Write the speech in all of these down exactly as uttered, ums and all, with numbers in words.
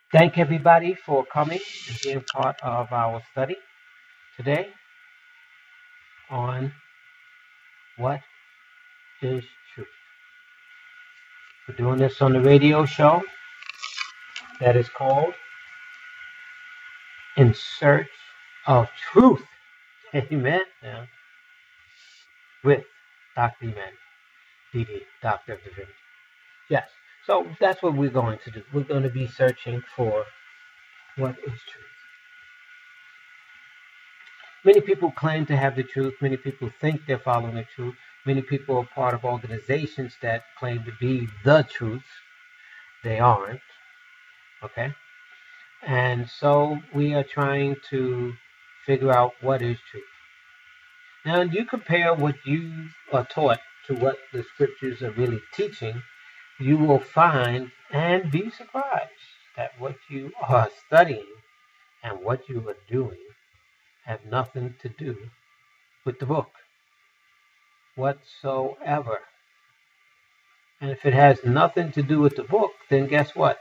Thank everybody for coming and being part of our study today on what is truth. We're doing this on the radio show that is called In Search of Truth. Amen. Yeah. With Doctor Eman, D D, Doctor of Divinity. Yes. So that's what we're going to do. We're going to be searching for what is truth. Many people claim to have the truth. Many people think they're following the truth. Many people are part of organizations that claim to be the truth. They aren't. Okay? And so we are trying to figure out what is truth. Now, you compare what you are taught to what the scriptures are really teaching, you will find and be surprised that what you are studying and what you are doing have nothing to do with the book whatsoever. And if it has nothing to do with the book, then guess what?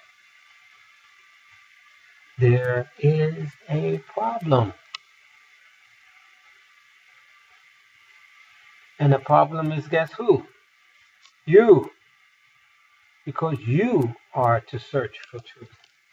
There is a problem. And the problem is, guess who? You. Because you are to search for truth.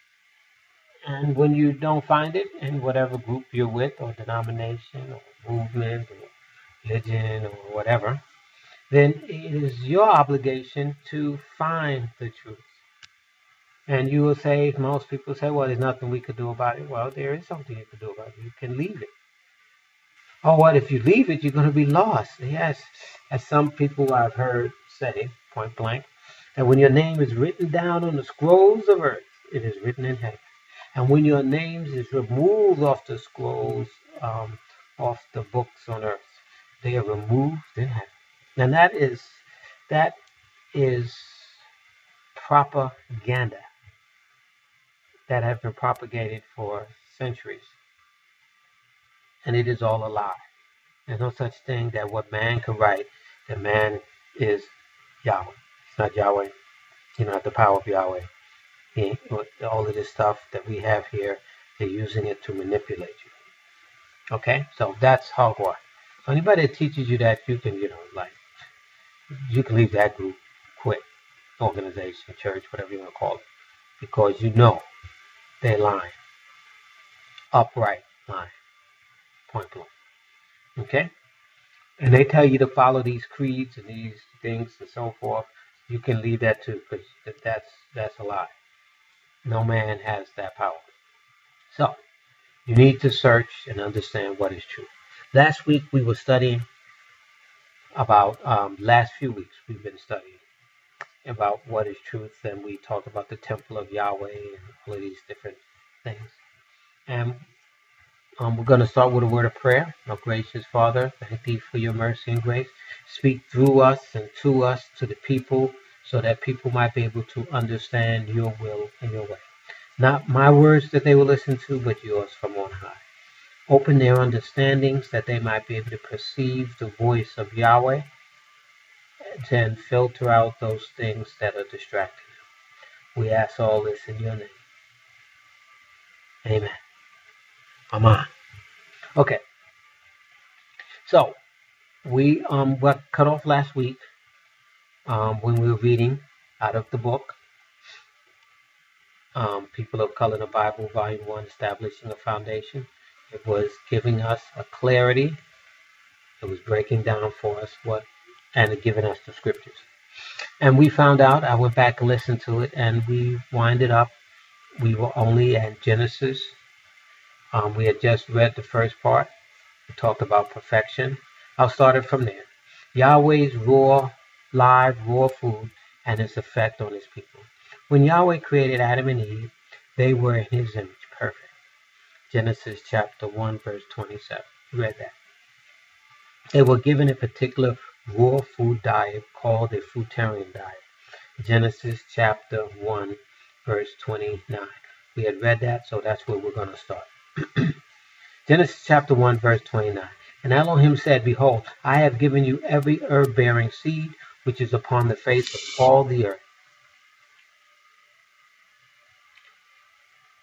And when you don't find it in whatever group you're with, or denomination, or movement, or religion, or whatever, then it is your obligation to find the truth. And you will say, most people say, well, there's nothing we could do about it. Well, there is something you could do about it. You can leave it. Oh, what if you leave it, you're going to be lost? Yes, as some people I've heard say, point blank, that when your name is written down on the scrolls of earth, it is written in heaven. And when your name is removed off the scrolls, um, off the books on earth, they are removed in heaven. And that is, that is propaganda that have been propagated for centuries. And it is all a lie. There's no such thing that what man can write, that man is Yahweh. It's not Yahweh. You don't have the power of Yahweh. He, all of this stuff that we have here, they're using it to manipulate you. Okay? So that's hogwash. So anybody that teaches you that, you can, you know, like, you can leave that group, quit, organization, church, whatever you want to call it. Because you know they're lying. Upright lying. Point blank. Okay? And they tell you to follow these creeds and these things and so forth. You can leave that too, because that's, that's a lie. No man has that power. So, you need to search and understand what is true. Last week we were studying about, um, last few weeks we've been studying about what is truth, and we talked about the temple of Yahweh and all of these different things. And um, we're going to start with a word of prayer. Our gracious Father, thank thee for your mercy and grace. Speak through us and to us, to the people, so that people might be able to understand your will and your way. Not my words that they will listen to, but yours from on high. Open their understandings that they might be able to perceive the voice of Yahweh and filter out those things that are distracting them. We ask all this in your name. Amen. Amen. Okay. So, we um got cut off last week um, when we were reading out of the book, um, People of Color in the Bible, Volume one, Establishing a Foundation. It was giving us a clarity. It was breaking down for us what, and giving us the scriptures. And we found out, I went back and listened to it, and we winded up, we were only at Genesis. Um, we had just read the first part. We talked about perfection. I'll start it from there. Yahweh's raw, live, raw food and its effect on his people. When Yahweh created Adam and Eve, they were in his image, perfect. Genesis chapter one, verse twenty-seven. You read that. They were given a particular raw food diet called a fruitarian diet. Genesis chapter one, verse twenty-nine. We had read that, so that's where we're going to start. Genesis chapter one, verse twenty-nine. And Elohim said, Behold, I have given you every herb-bearing seed which is upon the face of all the earth.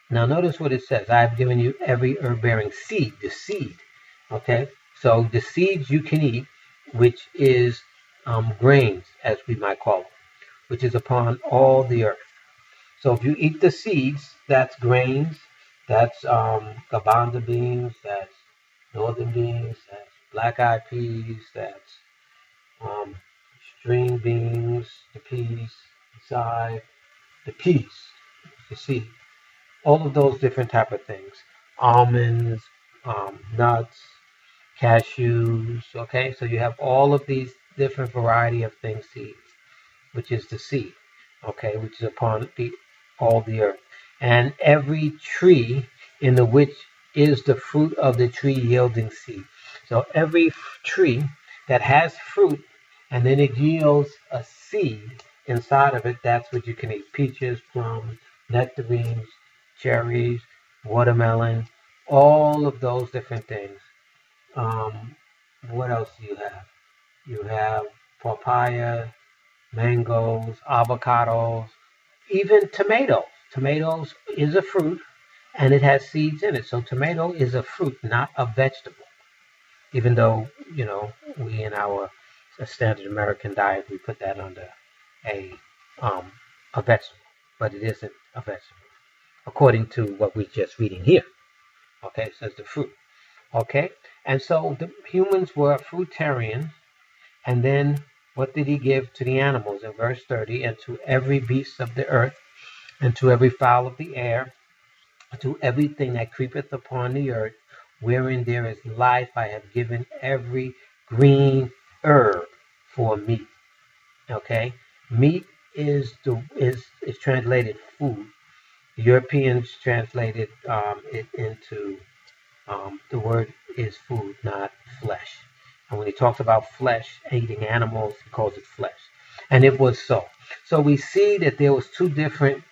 Now notice what it says. I have given you every herb-bearing seed, the seed. Okay, so the seeds you can eat, which is um, grains, as we might call them, which is upon all the earth. So if you eat the seeds, that's grains, that's um, garbanzo beans, that's northern beans, that's black-eyed peas, that's um, string beans, the peas, inside, the peas, the seed. All of those different type of things. Almonds, um, nuts, cashews, okay? So you have all of these different variety of things to eat, which is the seed, okay, which is upon the all the earth. And every tree in the which is the fruit of the tree yielding seed. So every tree that has fruit and then it yields a seed inside of it, that's what you can eat. Peaches, plums, nectarines, cherries, watermelon, all of those different things. Um, what else do you have? You have papaya, mangoes, avocados, even tomatoes. Tomatoes is a fruit and it has seeds in it. So tomato is a fruit, not a vegetable. Even though, you know, we in our standard American diet, we put that under a um, a vegetable, but it isn't a vegetable, according to what we're just reading here. Okay, it says the fruit. Okay, and so the humans were fruitarians, and then what did he give to the animals in verse thirty? And to every beast of the earth, and to every fowl of the air, and to everything that creepeth upon the earth, wherein there is life, I have given every green herb for meat. Okay, meat is the is is translated food. The Europeans translated um, it into um, the word is food, not flesh. And when he talks about flesh, eating animals, he calls it flesh. And it was so. So we see that there was two different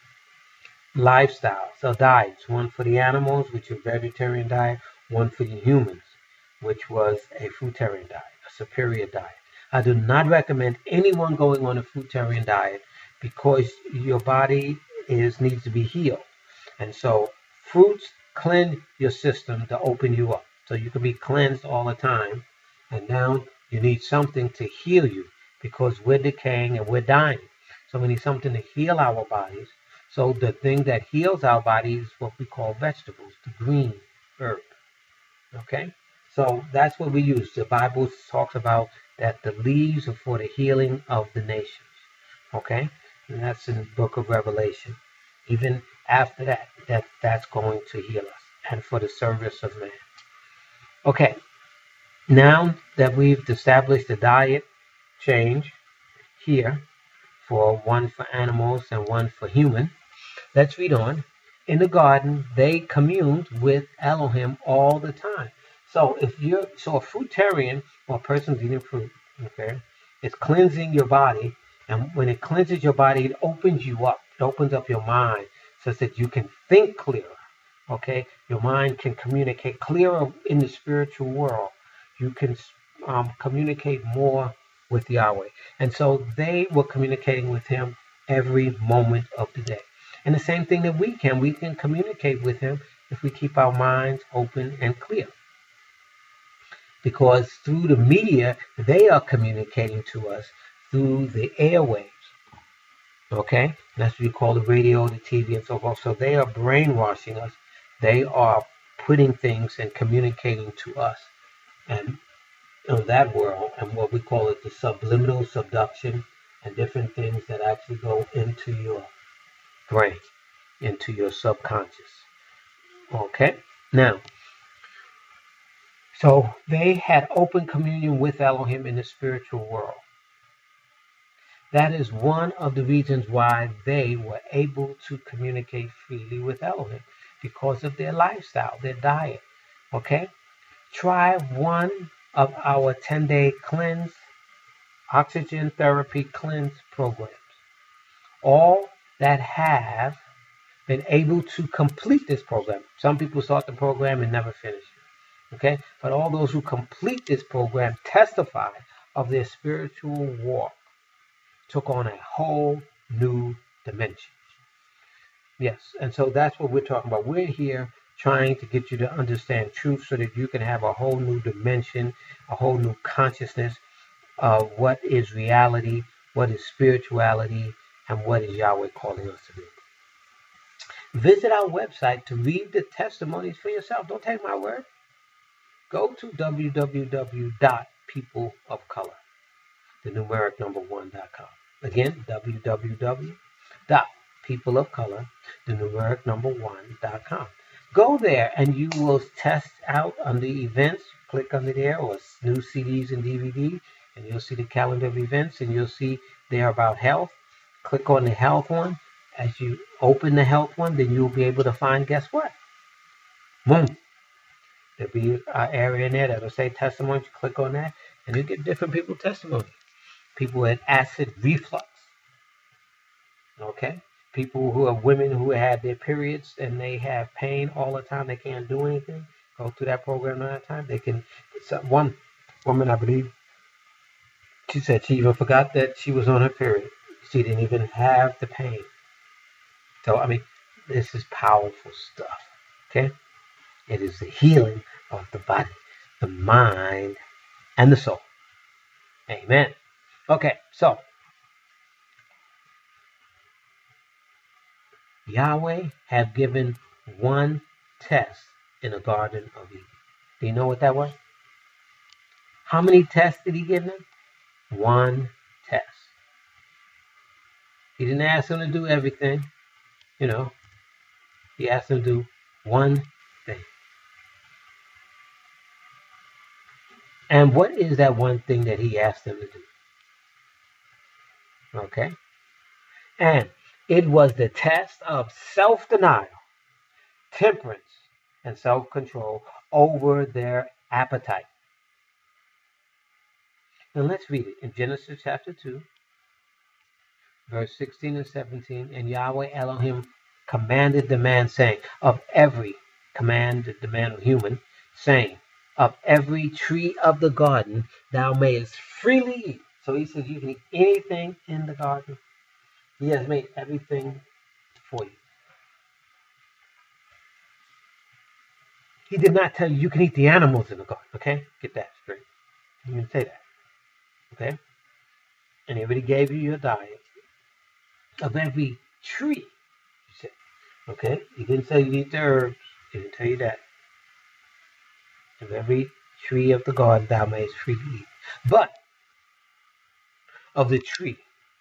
lifestyles or diets. One for the animals, which is a vegetarian diet. One for the humans, which was a fruitarian diet, a superior diet. I do not recommend anyone going on a fruitarian diet because your body is needs to be healed. And so fruits cleanse your system to open you up. So you can be cleansed all the time. And now you need something to heal you because we're decaying and we're dying. So we need something to heal our bodies. So the thing that heals our bodies is what we call vegetables, the green herb. Okay? So that's what we use. The Bible talks about that the leaves are for the healing of the nations. Okay? And that's in the book of Revelation. Even after that, that that's going to heal us and for the service of man. Okay. Now that we've established the diet change here for one for animals and one for human, let's read on. In the garden, they communed with Elohim all the time. So if you're so a fruitarian or a person's eating fruit, okay, it's cleansing your body, and when it cleanses your body, it opens you up. It opens up your mind so that you can think clearer. Okay, your mind can communicate clearer in the spiritual world. You can um, communicate more with Yahweh, and so they were communicating with Him every moment of the day. And the same thing that we can, we can communicate with Him if we keep our minds open and clear. Because through the media, they are communicating to us through the airwaves. Okay? That's what we call the radio, the T V, and so forth. So they are brainwashing us. They are putting things and communicating to us and in that world, and what we call it the subliminal subduction and different things that actually go into your brain, into your subconscious. Okay? Now, so they had open communion with Elohim in the spiritual world. That is one of the reasons why they were able to communicate freely with Elohim, because of their lifestyle, their diet. Okay? Try one of our ten-day cleanse, oxygen therapy cleanse programs. All that have been able to complete this program. Some people start the program and never finish it. Okay? But all those who complete this program testify of their spiritual walk took on a whole new dimension. Yes. And so that's what we're talking about. We're here trying to get you to understand truth so that you can have a whole new dimension, a whole new consciousness of what is reality, what is spirituality, and what is Yahweh calling us to do. Visit our website to read the testimonies for yourself. Don't take my word. Go to w w w dot people of color, the numeric number one dot com. Again, w w w dot people of color, the numeric number one dot com. Go there and you will test out under events. Click under there, or new C Ds and D V Ds, and you'll see the calendar of events, and you'll see they're about health. Click on the health one. As you open the health one, then you'll be able to find, guess what? Boom. There'll be an area in there that'll say testimonies. You click on that, and you get different people's testimony. People with acid reflux. Okay? People who are women who had their periods and they have pain all the time. They can't do anything. Go through that program all the time. They can. One woman, I believe, she said she even forgot that she was on her period. She didn't even have the pain. So, I mean, this is powerful stuff. Okay? It is the healing of the body, the mind, and the soul. Amen. Okay, so Yahweh have given one test in the Garden of Eden. Do you know what that was? How many tests did he give them? One test. He didn't ask them to do everything, you know. He asked them to do one thing. And what is that one thing that he asked them to do? Okay? And it was the test of self-denial, temperance, and self-control over their appetite. Now let's read it in Genesis chapter two, verse sixteen and seventeen. And Yahweh Elohim commanded the man, saying, of every, commanded the man or human, saying, of every tree of the garden thou mayest freely eat. So he says you can eat anything in the garden. He has made everything for you. He did not tell you you can eat the animals in the garden. Okay? Get that straight. He didn't say that. Okay? And he already gave you your diet of every tree, he said. Okay? He didn't say you eat the herbs. He didn't tell you that. Of every tree of the garden thou mayest freely eat. But of the tree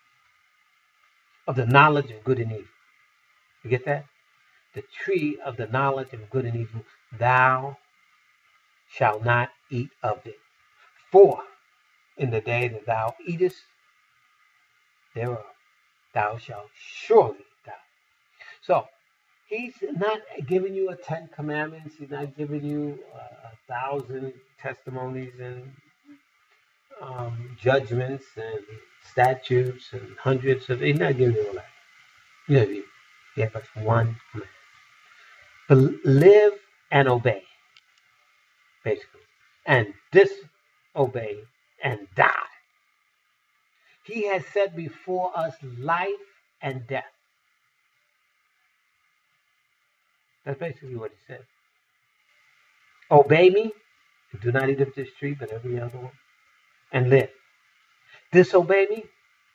of the knowledge of good and evil. You get that? The tree of the knowledge of good and evil, thou shalt not eat of it. For in the day that thou eatest thereof, thou shalt surely die. So, he's not giving you a Ten Commandments. He's not giving you a, a thousand testimonies and um, judgments and statutes and hundreds of. He's not giving you all that. You know, he gave us one command: but live and obey, basically, and disobey and die. He has set before us life and death. That's basically what he said. Obey me, and do not eat of this tree, but every other one, and live. Disobey me,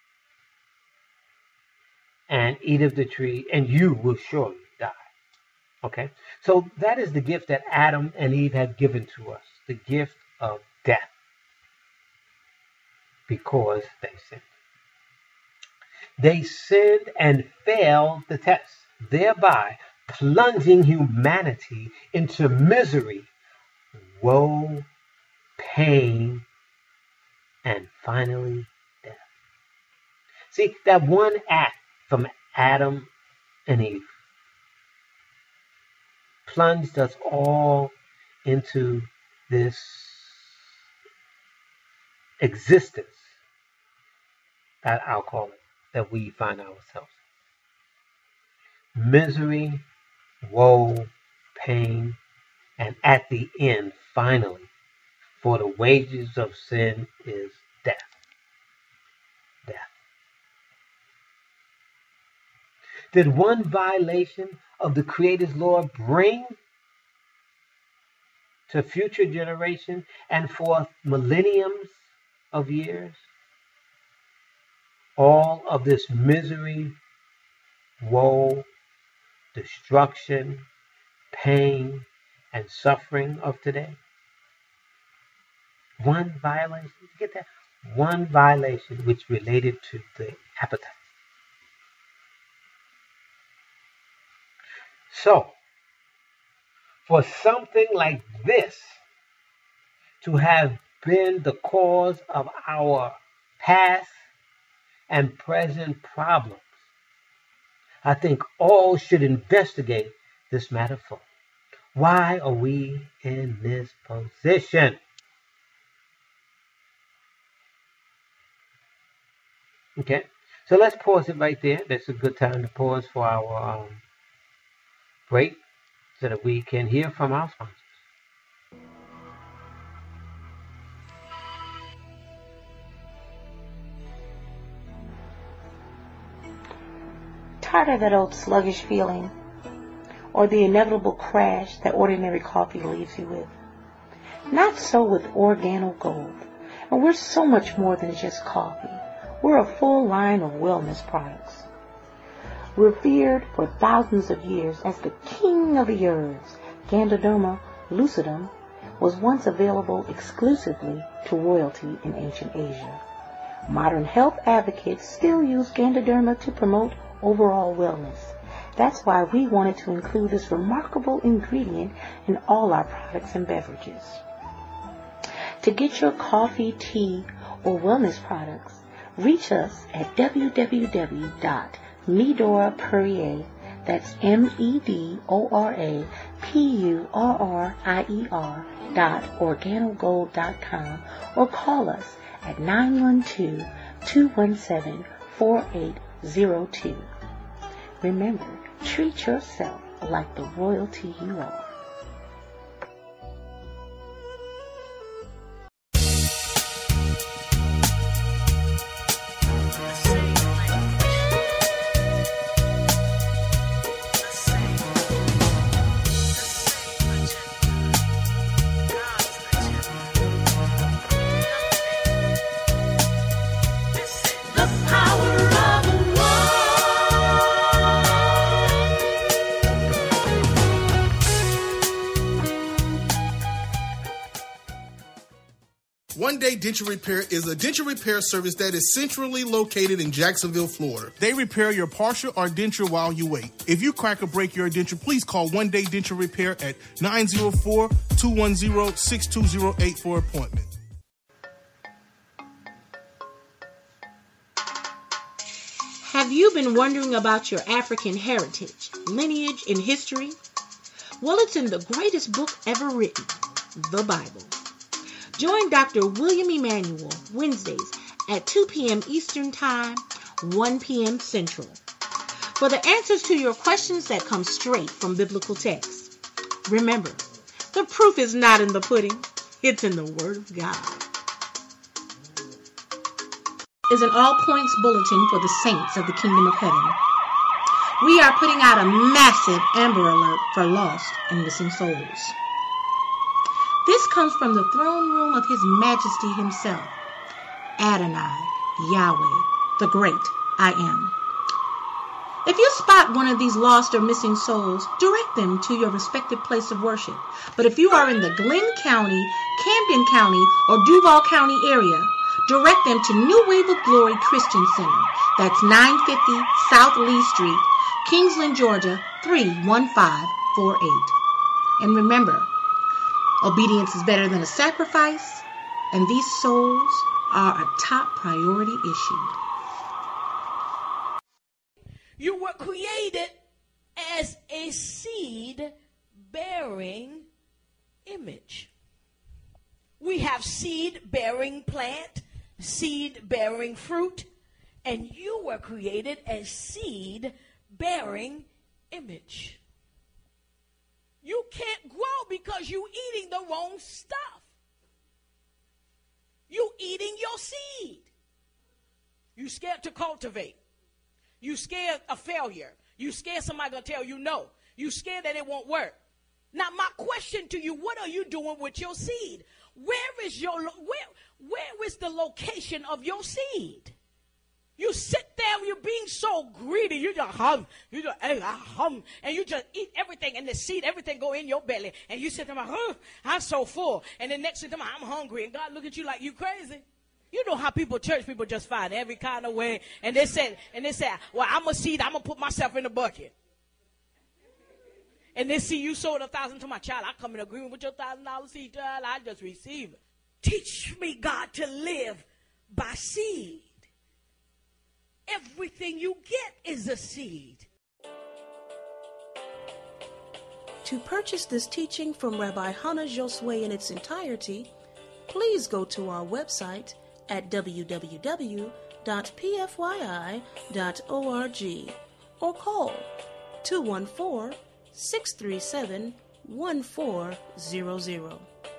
and eat of the tree, and you will surely die. Okay? So that is the gift that Adam and Eve had given to us, the gift of death, because they sinned. They sinned and failed the test, thereby plunging humanity into misery, woe, pain, and finally death. See, that one act from Adam and Eve plunged us all into this existence that I'll call it, that we find ourselves. Misery, woe, pain, and at the end, finally, for the wages of sin is death. Death. Did one violation of the Creator's law bring to future generations and for millenniums of years all of this misery, woe, destruction, pain, and suffering of today? One violation, get that? One violation which related to the appetite. So, for something like this to have been the cause of our past and present problems, I think all should investigate this matter fully. Why are we in this position? Okay, so let's pause it right there. That's a good time to pause for our um, break so that we can hear from our sponsors. Tired of that old sluggish feeling or the inevitable crash that ordinary coffee leaves you with? Not so with Organo Gold. And we're so much more than just coffee. We're a full line of wellness products. Revered for thousands of years as the king of the herbs, Ganoderma lucidum was once available exclusively to royalty in ancient Asia. Modern health advocates still use Ganoderma to promote overall wellness. That's why we wanted to include this remarkable ingredient in all our products and beverages. To get your coffee, tea, or wellness products, reach us at w w w dot medora purrier, that's M E D O R A P U R R I E R dot organogold dot com or call us at nine one two, two one seven, four eight zero two. Remember, treat yourself like the royalty you are. One Day Denture Repair is a denture repair service that is centrally located in Jacksonville, Florida. They repair your partial or denture while you wait. If you crack or break your denture, please call One Day Denture Repair at nine zero four, two one zero, six two zero eight for appointment. Have you been wondering about your African heritage, lineage, and history? Well, it's in the greatest book ever written, the Bible. Join Doctor William Emanuel Wednesdays at two p.m. Eastern Time, one p.m. Central, for the answers to your questions that come straight from biblical texts. Remember, the proof is not in the pudding, it's in the Word of God. Is an all-points bulletin for the saints of the Kingdom of Heaven. We are putting out a massive Amber Alert for lost and missing souls. This comes from the throne room of His Majesty Himself, Adonai, Yahweh, the Great I Am. If you spot one of these lost or missing souls, direct them to your respective place of worship. But if you are in the Glenn County, Camden County, or Duval County area, direct them to New Wave of Glory Christian Center. That's nine fifty South Lee Street, Kingsland, Georgia, three one five four eight. And remember, obedience is better than a sacrifice, and these souls are a top priority issue. You were created as a seed-bearing image. We have seed-bearing plant, seed-bearing fruit, and you were created as seed-bearing image. You can't grow because you're eating the wrong stuff. You eating your seed. You scared to cultivate. You scared of failure. You scared somebody going to tell you no. You scared that it won't work. Now, my question to you, what are you doing with your seed? Where is your, where, where is the location of your seed? You sit there, you're being so greedy. You just hum, you just hey, hum, and you just eat everything, and the seed, everything go in your belly. And you sit there, huh, I'm so full. And the next thing, I'm hungry. And God look at you like you crazy. You know how people, church people just find every kind of way. And they said, and they said, well, I'm a seed, I'm going to put myself in the bucket. And they see you sold a thousand to my child. I come in agreement with your thousand dollar seed, child. I just receive it. Teach me, God, to live by seed. Everything you get is a seed. To purchase this teaching from Rabbi Hannah Josue in its entirety, please go to our website at w w w dot p f y i dot org or call two one four, six three seven, one four zero zero.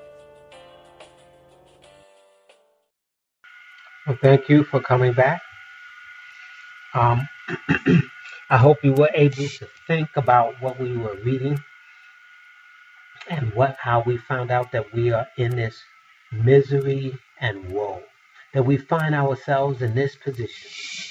Well, thank you for coming back. Um, I hope you were able to think about what we were reading and what how we found out that we are in this misery and woe, that we find ourselves in this position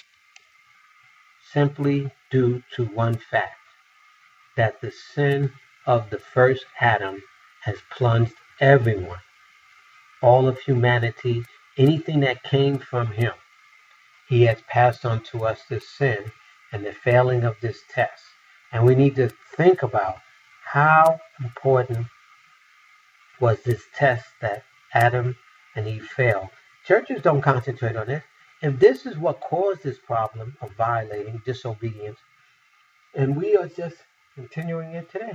simply due to one fact, that the sin of the first Adam has plunged everyone, all of humanity, anything that came from him. He has passed on to us this sin and the failing of this test. And we need to think about how important was this test that Adam and Eve failed. Churches don't concentrate on this. If this is what caused this problem of violating, disobedience, and we are just continuing it today.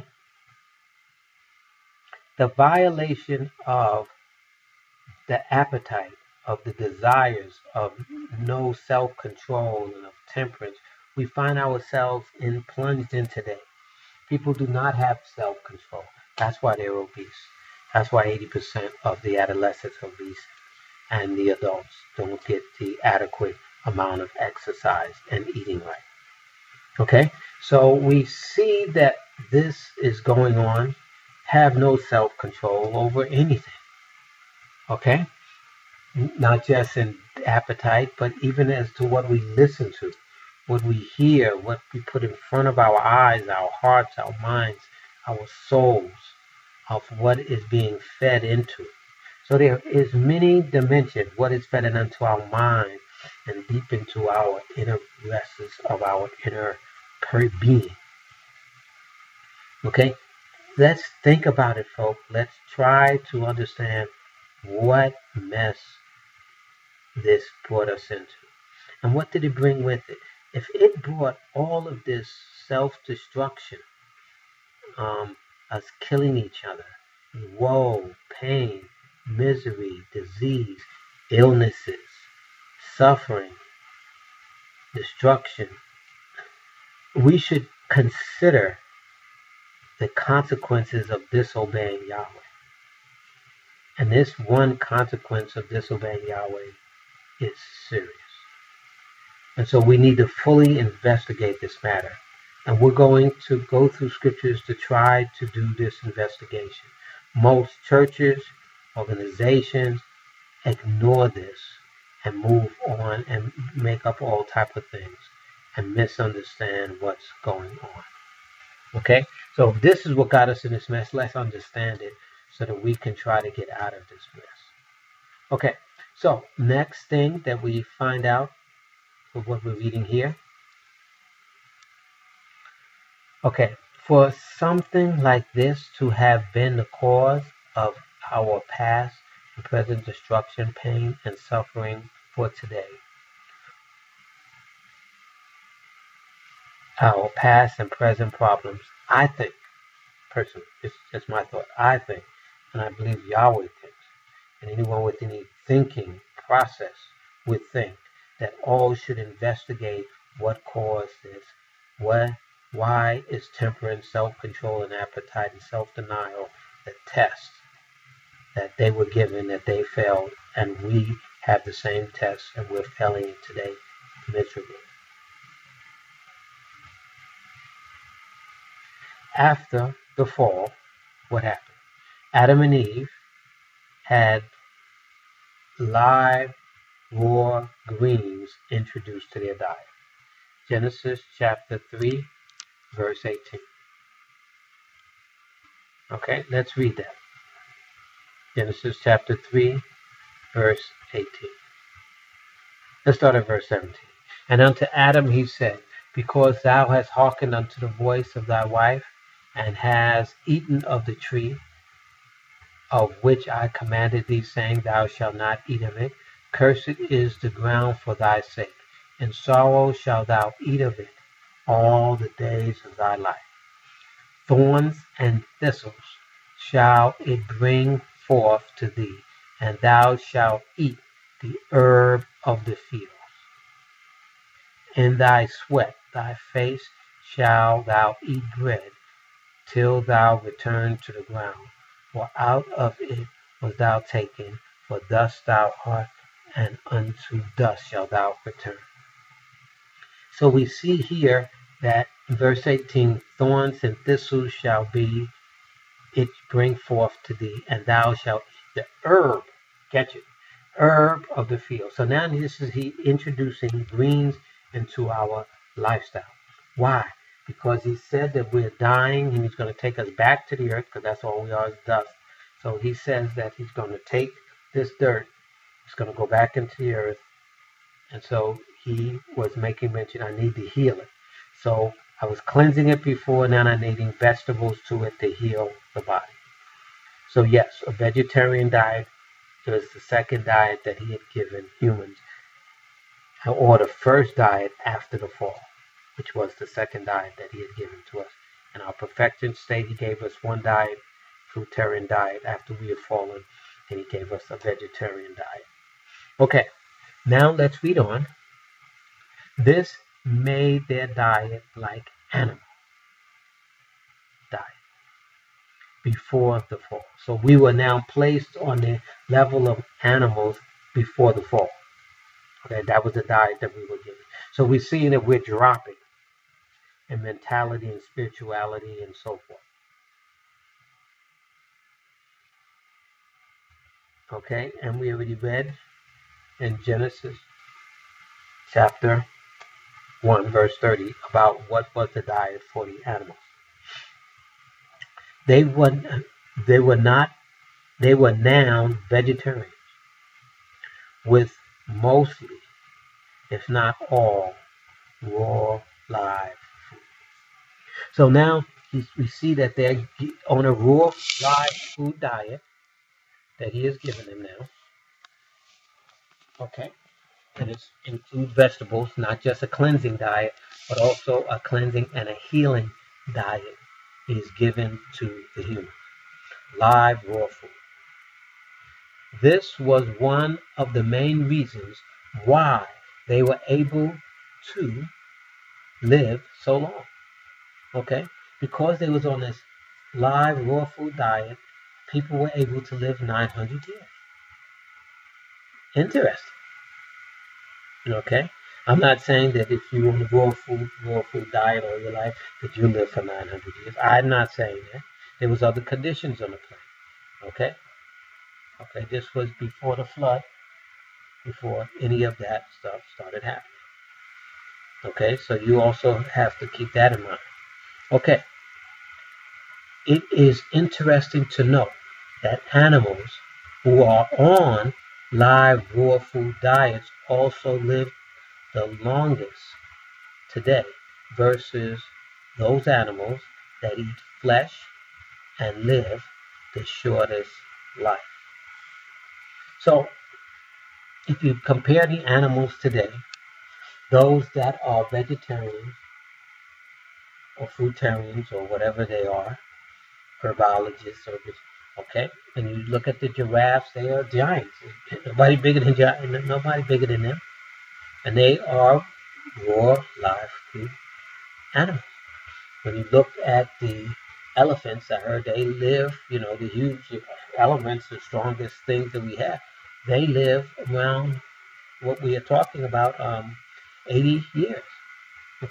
The violation of the appetite, of the desires, of no self-control and of temperance, we find ourselves in plunged in today. People do not have self-control. That's why they're obese. That's why eighty percent of the adolescents are obese, and the adults don't get the adequate amount of exercise and eating right. Okay? So we see that this is going on. Have no self-control over anything. Okay? Not just in appetite, but even as to what we listen to, what we hear, what we put in front of our eyes, our hearts, our minds, our souls, of what is being fed into. So there is many dimensions, what is fed into our mind and deep into our inner recesses of our inner being. Okay? Let's think about it, folks. Let's try to understand what mess this brought us into. And what did it bring with it? If it brought all of this self-destruction, um, us killing each other, woe, pain, misery, disease, illnesses, suffering, destruction, we should consider the consequences of disobeying Yahweh. And this one consequence of disobeying Yahweh is serious. And so we need to fully investigate this matter. And we're going to go through scriptures to try to do this investigation. Most churches, organizations ignore this and move on and make up all type of things and misunderstand what's going on. Okay? So if this is what got us in this mess, let's understand it so that we can try to get out of this mess. Okay, so next thing that we find out of what we're reading here. Okay, for something like this to have been the cause of our past and present destruction, pain, and suffering for today, our past and present problems, I think, personally, it's just my thought, I think, and I believe Yahweh thinks, and anyone with any thinking process would think, that all should investigate what caused this, what, why is temperance, self-control, and appetite, and self-denial the test that they were given, that they failed, and we have the same test, and we're failing it today miserably. after the fall, what happened? Adam and Eve had live, raw greens introduced to their diet. Genesis chapter three, verse eighteen. Okay, let's read that. Genesis chapter three, verse eighteen. Let's start at verse seventeen. And unto Adam he said, because thou hast hearkened unto the voice of thy wife, and hast eaten of the tree of which I commanded thee, saying, thou shalt not eat of it, cursed is the ground for thy sake. In sorrow shalt thou eat of it all the days of thy life. Thorns and thistles shall it bring forth to thee, and thou shalt eat the herb of the field. In thy sweat thy face shalt thou eat bread, till thou return to the ground. For out of it was thou taken, for dust thou art, and unto dust shalt thou return. So we see here that in verse eighteen, thorns and thistles shall be it bring forth to thee, and thou shalt eat the herb, catch it, herb of the field. So now this is he introducing greens into our lifestyle. Why? Because he said that we're dying and he's going to take us back to the earth, because that's all we are is dust. So he says that he's going to take this dirt, it's going to go back into the earth. And so he was making mention, I need to heal it. So I was cleansing it before, now I'm needing vegetables to it to heal the body. So yes, a vegetarian diet was the second diet that he had given humans, or the first diet after the fall, which was the second diet that he had given to us. In our perfection state, he gave us one diet, fruitarian diet, after we had fallen, and he gave us a vegetarian diet. Okay, now let's read on. This made their diet like animal diet before the fall. So we were now placed on the level of animals before the fall. Okay, that was the diet that we were given. So we're seeing that we're dropping in mentality and spirituality and so forth. Okay, and we already read in Genesis chapter one, verse thirty, about what was the diet for the animals. They were, they were not, they were now vegetarians, with mostly, if not all, raw live food. So now we see that they're on a raw live food diet that he has given them now. Okay. And it includes vegetables, not just a cleansing diet, but also a cleansing and a healing diet is given to the human. Live, raw food. This was one of the main reasons why they were able to live so long. Okay? Because they was on this live, raw food diet, people were able to live nine hundred years. Interesting. Okay? I'm not saying that if you're on the raw food, raw food diet all your life, that you live for nine hundred years. I'm not saying that. There was other conditions on the planet. Okay? Okay, this was before the flood, before any of that stuff started happening. Okay, so you also have to keep that in mind. Okay. It is interesting to note that animals who are on live raw food diets also live the longest today versus those animals that eat flesh and live the shortest life. So if you compare the animals today, those that are vegetarians or fruitarians or whatever they are, herbologists or okay, and you look at the giraffes, they are giants. Nobody bigger than gi- nobody bigger than them, and they are raw live food animals. When you look at the elephants, I heard they live, you know, the huge elephants, the strongest things that we have, they live around what we are talking about, um, eighty years. Okay,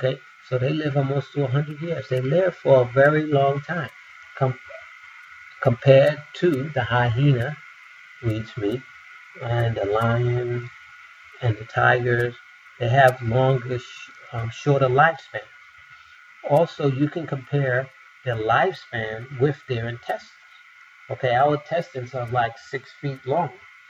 So they live almost to one hundred years. They live for a very long time com- compared to the hyena, who eats meat, and the lion and the tigers. They have longer, um, shorter lifespan. Also, you can compare their lifespan with their intestines. Okay, our intestines are like six feet long.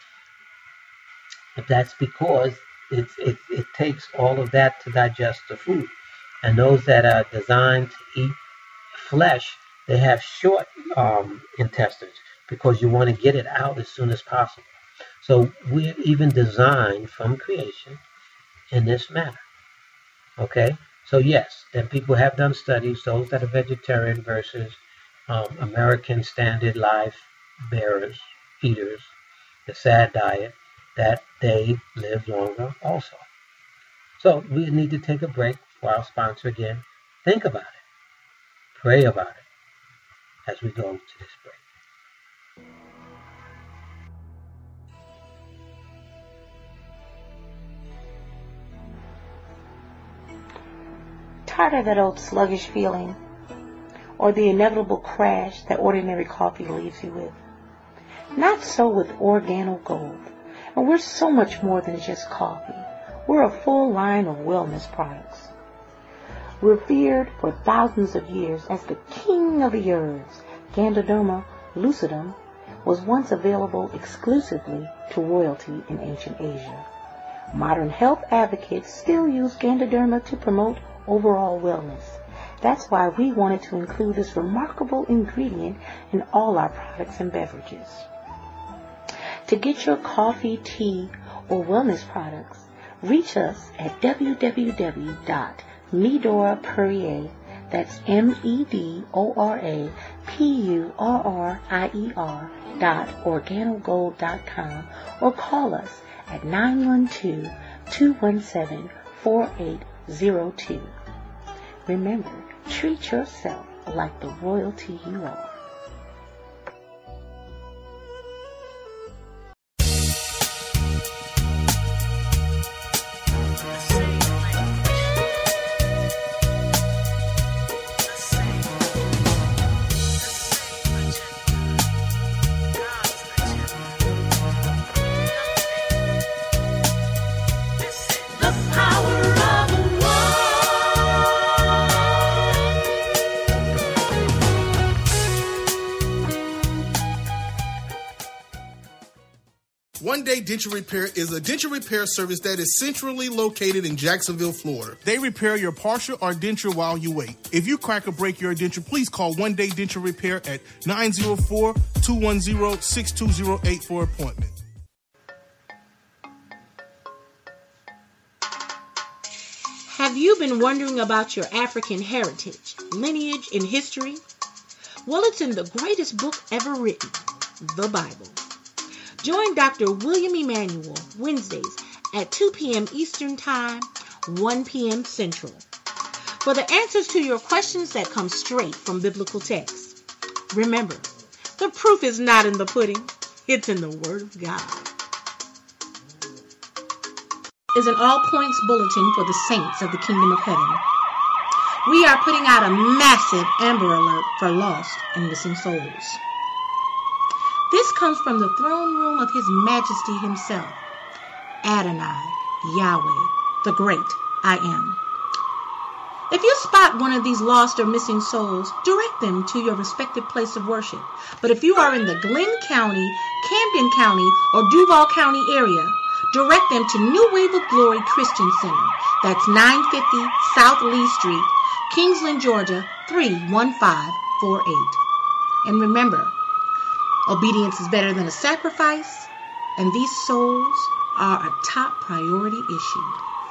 But that's because it's, it, it takes all of that to digest the food. And those that are designed to eat flesh, they have short um, intestines because you want to get it out as soon as possible. So we're even designed from creation in this manner. Okay? So yes, then people have done studies, those that are vegetarian versus um, American standard life bearers, eaters, the SAD diet, that they live longer also. So we need to take a break for our sponsor again. Think about it. Pray about it as we go to this break. Tired of that old sluggish feeling or the inevitable crash that ordinary coffee leaves you with? Not so with Organo Gold. And we're so much more than just coffee. We're a full line of wellness products. Revered for thousands of years as the king of the herbs, Ganoderma lucidum was once available exclusively to royalty in ancient Asia. Modern health advocates still use Ganoderma to promote overall wellness. That's why we wanted to include this remarkable ingredient in all our products and beverages. To get your coffee, tea, or wellness products, reach us at w w w dot medora purrier, that's M E D O R A P U R R I E R dot organogold dot com or call us at nine one two, two one seven, four eight zero two. Remember, treat yourself like the royalty you are. One Day Denture Repair is a denture repair service that is centrally located in Jacksonville, Florida. They repair your partial or denture while you wait. If you crack or break your denture, please call One Day Denture Repair at nine zero four, two one zero, six two zero eight for an appointment. Have you been wondering about your African heritage, lineage, and history? Well, it's in the greatest book ever written, the Bible. Join Doctor William Emanuel Wednesdays at two p.m. Eastern Time, one p.m. Central, for the answers to your questions that come straight from biblical texts. Remember, the proof is not in the pudding, it's in the Word of God. Is an all-points bulletin for the saints of the Kingdom of Heaven. We are putting out a massive Amber Alert for lost and missing souls. This comes from the throne room of His Majesty Himself, Adonai, Yahweh, the Great I Am. If you spot one of these lost or missing souls, direct them to your respective place of worship. But if you are in the Glenn County, Camden County, or Duval County area, direct them to New Wave of Glory Christian Center. That's nine fifty South Lee Street, Kingsland, Georgia, three one five four eight. And remember, obedience is better than a sacrifice, and these souls are a top priority issue.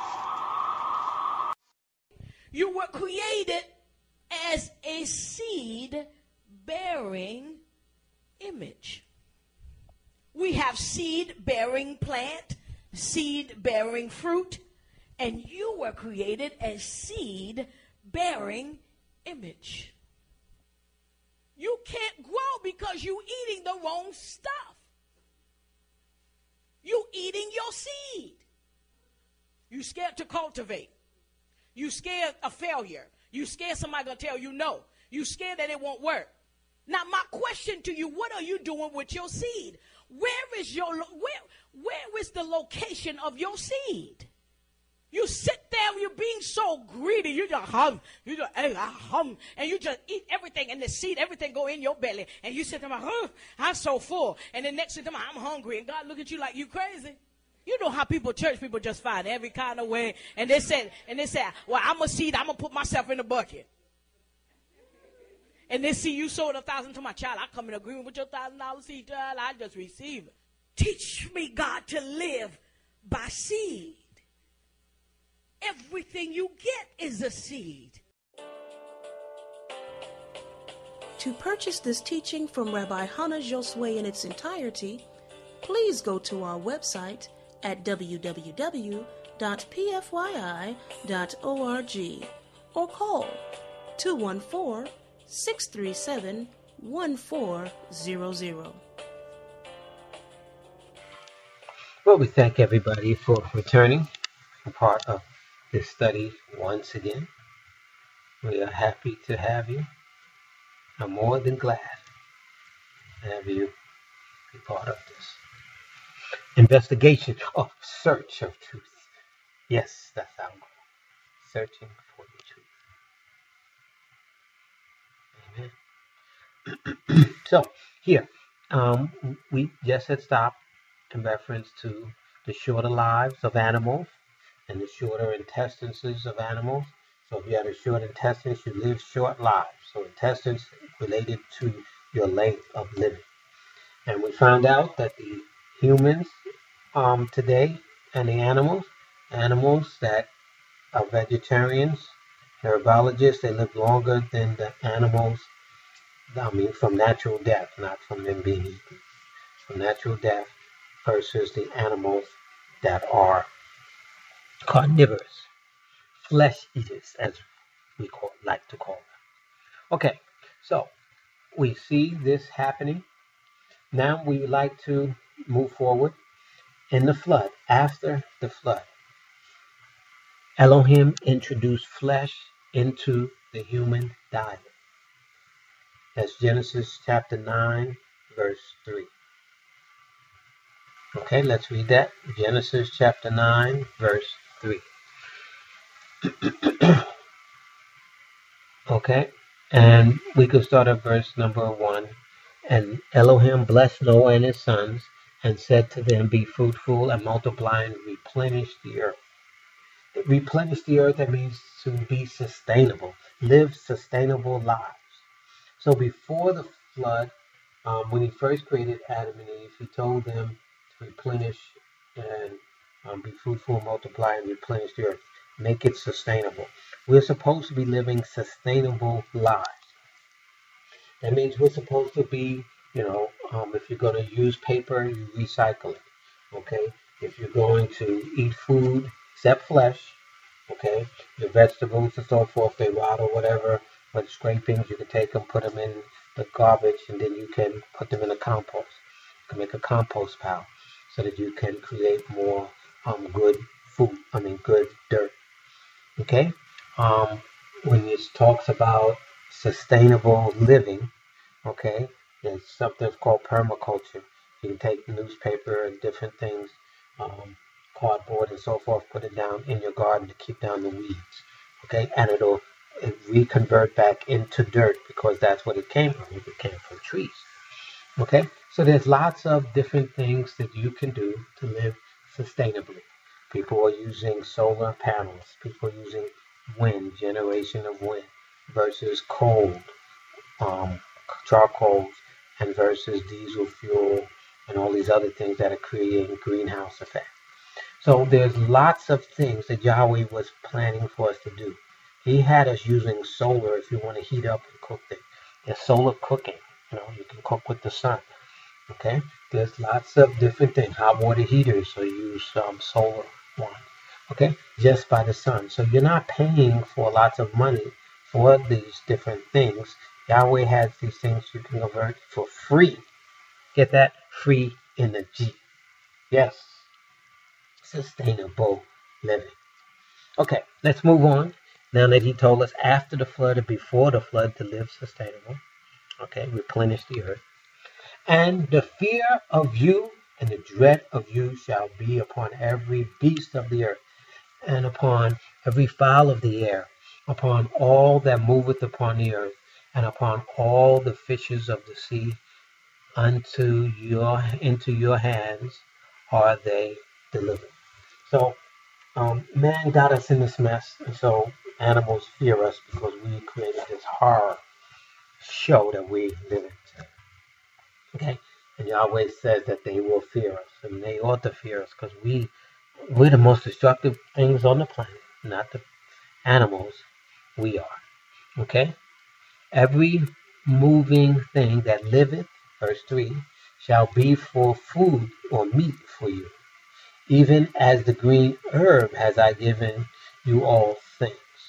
You were created as a seed-bearing image. We have seed-bearing plant, seed-bearing fruit, and you were created as seed-bearing image. You can't grow because you're eating the wrong stuff. You're eating your seed. You're scared to cultivate. You scared of failure. You scared somebody going to tell you no. You scared that it won't work. Now, my question to you, what are you doing with your seed? Where is your, where, where is the location of your seed? You sit there, you're being so greedy. You just hum, you just hey, I hum, and you just eat everything, and the seed, everything go in your belly. And you sit there, huh, I'm so full. And the next thing, I'm hungry. And God look at you like you crazy. You know how people, church people just find every kind of way. And they said, and they said, well, I'm a seed, I'm going to put myself in the bucket. And they see you sold a thousand to my child. I come in agreement with your thousand dollar seed, child. I just receive it. Teach me, God, to live by seed. Everything you get is a seed. To purchase this teaching from Rabbi Hannah Josue in its entirety, please go to our website at w w w dot p f y i dot org or call two one four, six three seven, one four zero zero. Well, we thank everybody for returning a part of this study once again. We are happy to have you. I'm more than glad to have you be part of this investigation of search of truth. Yes, that's our goal. Searching for the truth. Amen. So, here, um, we just had stopped in reference to the shorter lives of animals and the shorter intestines of animals. So if you have a short intestines, you live short lives. So intestines related to your length of living. And we found out that the humans um, today and the animals, animals that are vegetarians, herbologists, they live longer than the animals, I mean from natural death, not from them being eaten. From natural death versus the animals that are carnivorous, flesh eaters, as we call, like to call them. Okay, so we see this happening. Now we would like to move forward. In the flood, after the flood, Elohim introduced flesh into the human diet. That's Genesis chapter nine, verse three. Okay, let's read that. Genesis chapter nine, verse three. Okay, and we could start at verse number one. And Elohim blessed Noah and his sons and said to them, be fruitful and multiply and replenish the earth. Replenish the earth, that means to be sustainable, live sustainable lives. So before the flood, um, when he first created Adam and Eve, he told them to replenish and um, be fruitful, multiply, and replenish the earth. Make it sustainable. We're supposed to be living sustainable lives. That means we're supposed to be, you know, um, if you're going to use paper, you recycle it. Okay? If you're going to eat food, except flesh, okay, your vegetables and so forth, they rot or whatever, but scrapings, you can take them, put them in the garbage, and then you can put them in a compost. You can make a compost pile so that you can create more um, good food, I mean good dirt. Okay? Um, when it talks about sustainable living, okay, there's something called permaculture. You can take newspaper and different things, um, cardboard and so forth, put it down in your garden to keep down the weeds, okay, and it'll it reconvert back into dirt because that's what it came from. It came from trees, okay. So there's lots of different things that you can do to live sustainably. People are using solar panels. People are using wind, generation of wind, versus coal, um, charcoal, and versus diesel fuel, and all these other things that are creating greenhouse effect. So there's lots of things that Yahweh was planning for us to do. He had us using solar if you want to heat up and cook things. There's solar cooking. You know, you can cook with the sun. Okay? There's lots of different things. Hot water heaters, so you use um, solar one. Okay? Just by the sun. So you're not paying for lots of money for these different things. Yahweh has these things you can convert for free. Get that? Free energy. Yes. Sustainable living. Okay, let's move on. Now that he told us after the flood and before the flood to live sustainable. Okay, replenish the earth. And the fear of you and the dread of you shall be upon every beast of the earth, and upon every fowl of the air, upon all that moveth upon the earth, and upon all the fishes of the sea. Unto your into your hands are they delivered. So um, man got us in this mess, and so animals fear us because we created this horror show that we live in. Okay, and Yahweh says that they will fear us, and they ought to fear us because we we're the most destructive things on the planet, not the animals. We are. Okay, every moving thing that liveth, verse three, shall be for food or meat for you. Even as the green herb has I given you all things.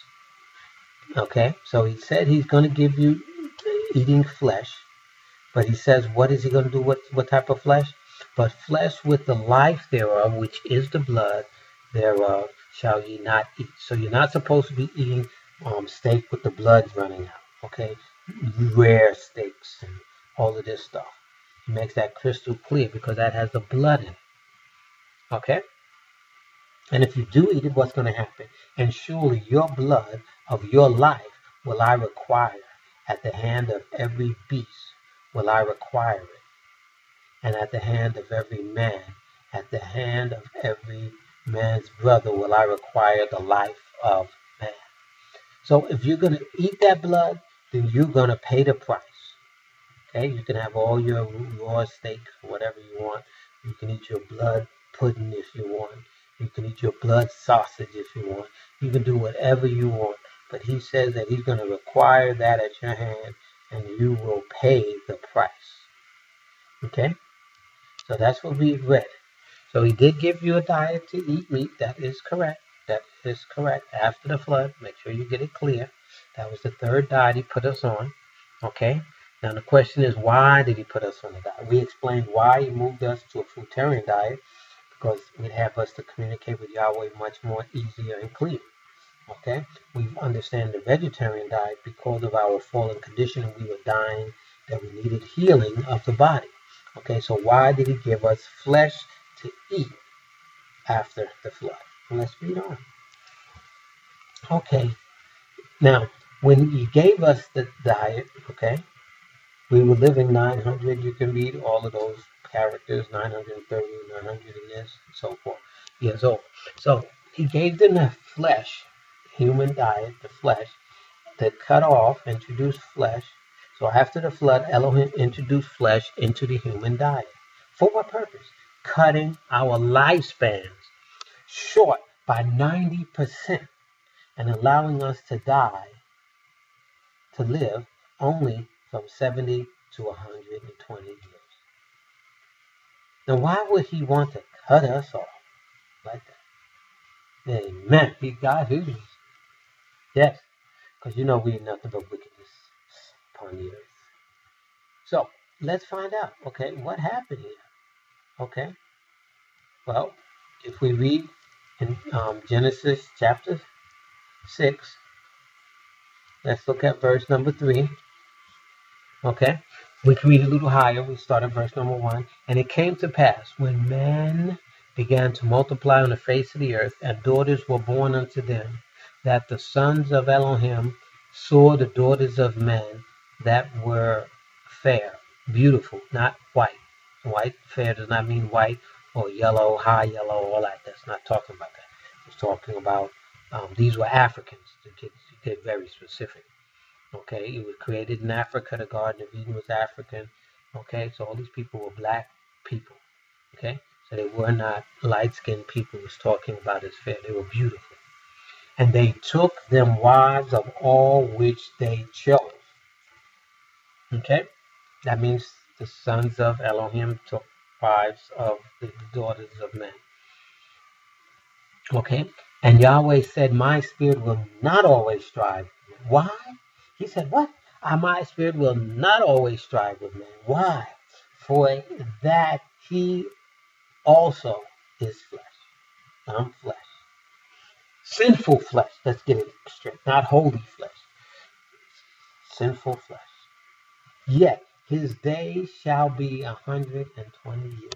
Okay, so he said he's going to give you eating flesh, but he says, what is he going to do? What, what type of flesh? But flesh with the life thereof, which is the blood thereof, shall ye not eat. So you're not supposed to be eating um, steak with the blood running out. Okay, rare steaks and all of this stuff. He makes that crystal clear because that has the blood in it. Okay? And if you do eat it, what's going to happen? And surely your blood of your life will I require at the hand of every beast will I require it. And at the hand of every man, at the hand of every man's brother will I require the life of man. So if you're going to eat that blood, then you're going to pay the price. Okay? You can have all your raw steak, whatever you want. You can eat your blood pudding if you want. You can eat your blood sausage if you want. You can do whatever you want. But he says that he's going to require that at your hand, and you will pay the price. Okay? So that's what we read. So he did give you a diet to eat meat. That is correct. That is correct. After the flood, make sure you get it clear. That was the third diet he put us on. Okay? Now the question is, why did he put us on the diet? We explained why he moved us to a fruitarian diet, because it have us to communicate with Yahweh much more easier and clear. Okay? We understand the vegetarian diet because of our fallen condition and we were dying, that we needed healing of the body. Okay, so why did he give us flesh to eat after the flood? Well, let's read on. Okay, now, when he gave us the diet, okay, we were living nine hundred, you can read all of those characters, nine hundred thirty, nine hundred in this, and so forth, years old. So, he gave them the flesh, human diet, the flesh, that cut off, introduced flesh. So after the flood, Elohim introduced flesh into the human diet. For what purpose? Cutting our lifespans short by ninety percent and allowing us to die, to live only from seventy to one hundred twenty years. Now why would he want to cut us off like that? Amen. He got his. Yes, because you know we're nothing but wickedness upon the earth. So, let's find out, okay, what happened here, okay? Well, if we read in um, Genesis chapter six, let's look at verse number three, okay? We can read a little higher. We start at verse number one. And it came to pass, when man began to multiply on the face of the earth, and daughters were born unto them, that the sons of Elohim saw the daughters of men that were fair, beautiful, not white. White, fair does not mean white or yellow, high yellow, all that. That's not talking about that. It's talking about, um, these were Africans, to get, to get very specific. Okay, it was created in Africa. The Garden of Eden was African. Okay, so all these people were black people. Okay, so they were not light-skinned people. It was talking about as fair. They were beautiful. And they took them wives of all which they chose. Okay, that means the sons of Elohim took wives of the daughters of men. Okay, and Yahweh said, my spirit will not always strive. Why? He said, what? My spirit will not always strive with man. Why? For that he also is flesh. I'm flesh. Sinful flesh. Let's get it straight. Not holy flesh. Sinful flesh. Yet his days shall be a hundred and twenty years.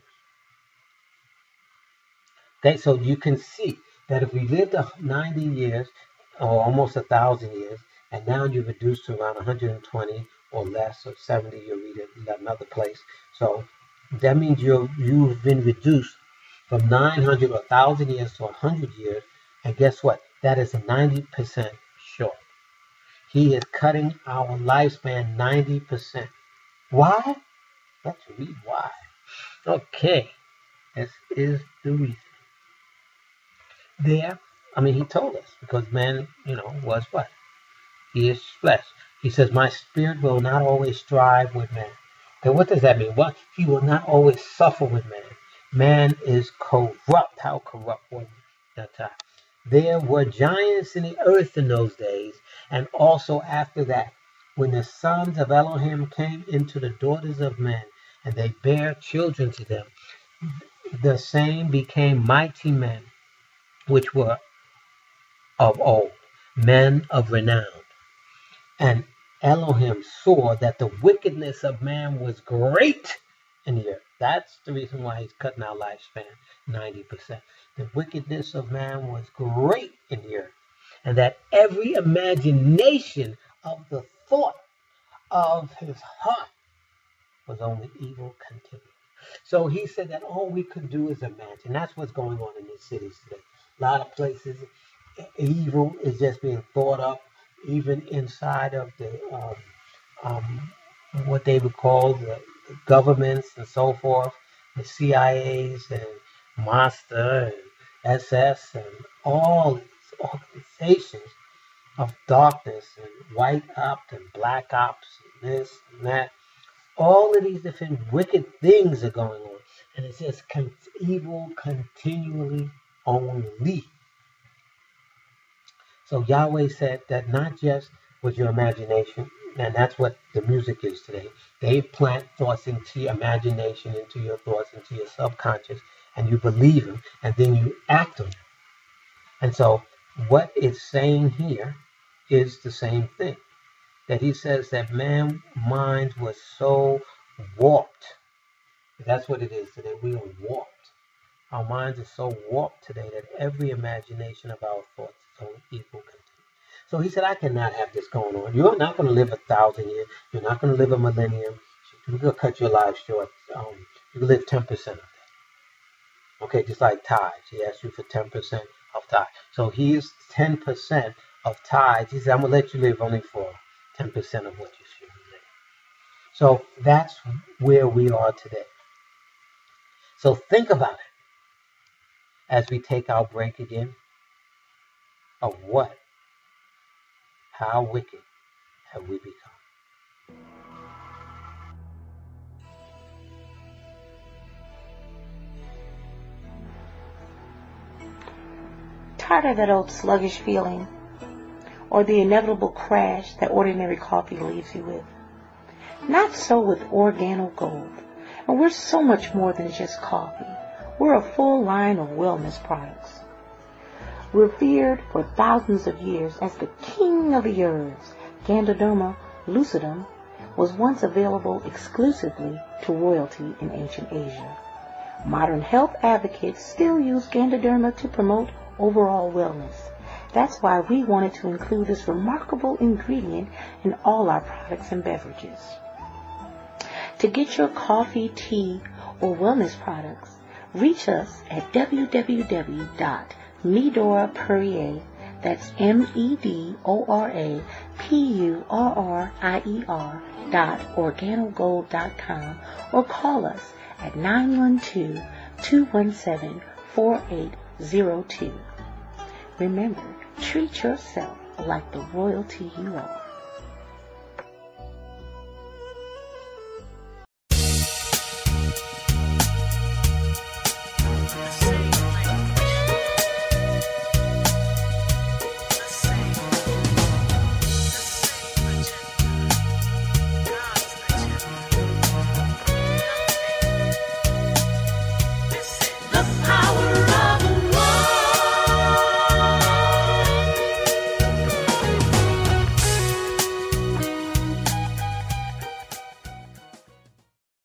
Okay, so you can see that if we lived ninety years, or almost a thousand years, and now you've reduced to around one hundred twenty or less, or seventy, you read it another place. So that means you're, you've been reduced from nine hundred or one thousand years to one hundred years, and guess what? That is ninety percent short. He is cutting our lifespan ninety percent. Why? Let's read why. Okay, this is the reason. There, I mean, he told us, because man, you know, was what? He is flesh. He says, my spirit will not always strive with man. Okay, what does that mean? Well, he will not always suffer with man. Man is corrupt. How corrupt was that time? There were giants in the earth in those days, and also after that, when the sons of Elohim came into the daughters of men, and they bare children to them, the same became mighty men, which were of old, men of renown. And Elohim saw that the wickedness of man was great in the earth. That's the reason why he's cutting our lifespan ninety percent. The wickedness of man was great in the earth, and that every imagination of the thought of his heart was only evil continually. So he said that all we could do is imagine. That's what's going on in these cities today. A lot of places, evil is just being thought up, even inside of the um, um, what they would call the, the governments and so forth, the C I As and Master and S S and all these organizations of darkness and white ops and black ops and this and that. All of these different wicked things are going on, and it's just con- evil continually only. So Yahweh said that not just with your imagination, and that's what the music is today. They plant thoughts into your imagination, into your thoughts, into your subconscious, and you believe them, and then you act on them. And so what it's saying here is the same thing. That he says that man's mind was so warped. That's what it is today. We are warped. Our minds are so warped today that every imagination of our thoughts is only evil. So he said, I cannot have this going on. You're not going to live a thousand years. You're not going to live a millennium. We're going to cut your life short. Um, you can live ten percent of that. Okay, just like tithes. He asked you for ten percent of tithes. So here's ten percent of tithes. He said, I'm going to let you live only for ten percent of what you should live. So that's where we are today. So think about it as we take our break again of what? How wicked have we become? Tired of that old sluggish feeling, or the inevitable crash that ordinary coffee leaves you with? Not so with Organo Gold. And we're so much more than just coffee. We're a full line of wellness products. Revered for thousands of years as the king of the herbs, Ganoderma lucidum was once available exclusively to royalty in ancient Asia. Modern health advocates still use Ganoderma to promote overall wellness. That's why we wanted to include this remarkable ingredient in all our products and beverages. To get your coffee, tea, or wellness products, reach us at w w w dot medora purrier, that's M E D O R A P U R R I E R dot organogold dot com, or call us at nine one two, two one seven, four eight zero two. Remember, treat yourself like the royalty you are.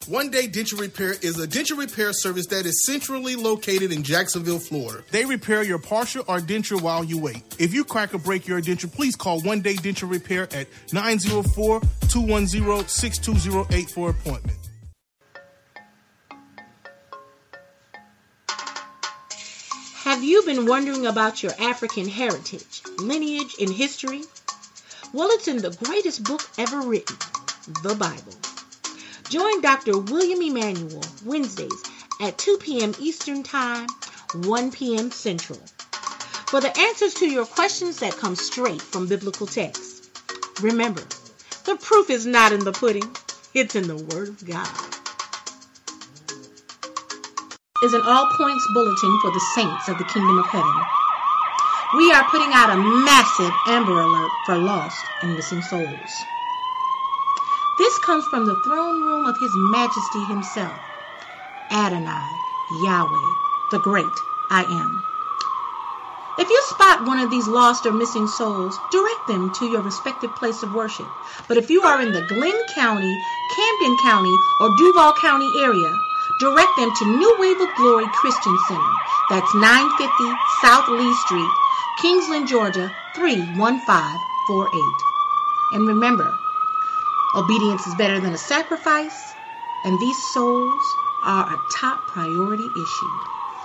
One Day Denture Repair is a denture repair service that is centrally located in Jacksonville, Florida. They repair your partial or denture while you wait. If you crack or break your denture, please call One Day Denture Repair at nine oh four, two one zero, six two zero eight for appointment. Have you been wondering about your African heritage, lineage, and history? Well, it's in the greatest book ever written, the Bible. Join Doctor William Emanuel Wednesdays at two p.m. Eastern Time, one p.m. Central, for the answers to your questions that come straight from biblical texts. Remember, the proof is not in the pudding, it's in the Word of God. Is an all-points bulletin for the saints of the Kingdom of Heaven. We are putting out a massive Amber Alert for lost and missing souls. This comes from the throne room of His Majesty Himself, Adonai, Yahweh, the great I Am. If you spot one of these lost or missing souls, direct them to your respective place of worship. But if you are in the Glenn County, Camden County, or Duval County area, direct them to New Wave of Glory Christian Center. That's nine fifty South Lee Street, Kingsland, Georgia, three one five four eight. And remember, obedience is better than a sacrifice, and these souls are a top priority issue.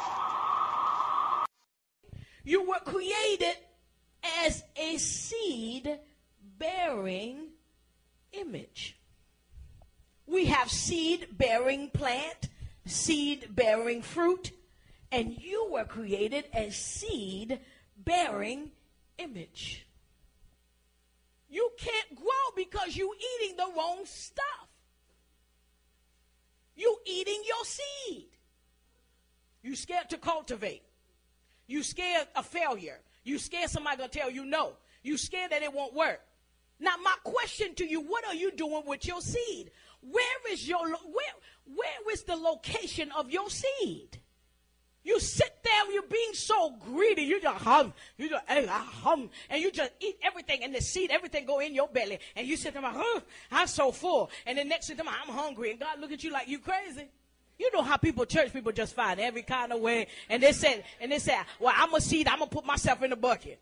You were created as a seed-bearing image. We have seed-bearing plant, seed-bearing fruit, and you were created as seed-bearing image. You can't grow because you're eating the wrong stuff. You eating your seed. You scared to cultivate. You scared of failure. You scared somebody gonna tell you no. You scared that it won't work. Now my question to you, what are you doing with your seed? Where is your where where is the location of your seed? You sit there, you're being so greedy. You just hum, you just hum, and you just eat everything, and the seed, everything go in your belly, and you sit there like, huh, I'm so full. And then next thing, I'm hungry, and God look at you like you crazy. You know how people, church people, just find every kind of way, and they said, and they say, well, I'm a seed, I'm gonna put myself in the bucket.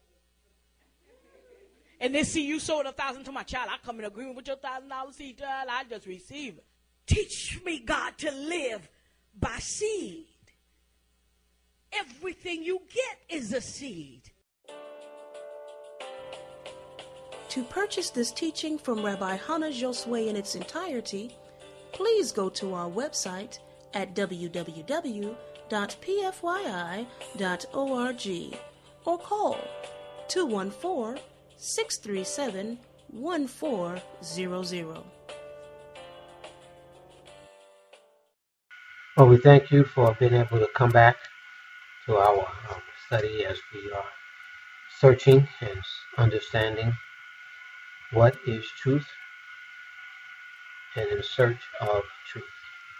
And they see you sold a thousand to my child. I come in agreement with your thousand dollar seed, child. I just receive it. Teach me, God, to live by seed. Everything you get is a seed. To purchase this teaching from Rabbi Hannah Josue in its entirety, please go to our website at w w w dot p f y i dot org or call two one four, six three seven, one four zero zero. Well, we thank you for being able to come back to our um, study as we are searching and understanding what is truth and in search of truth.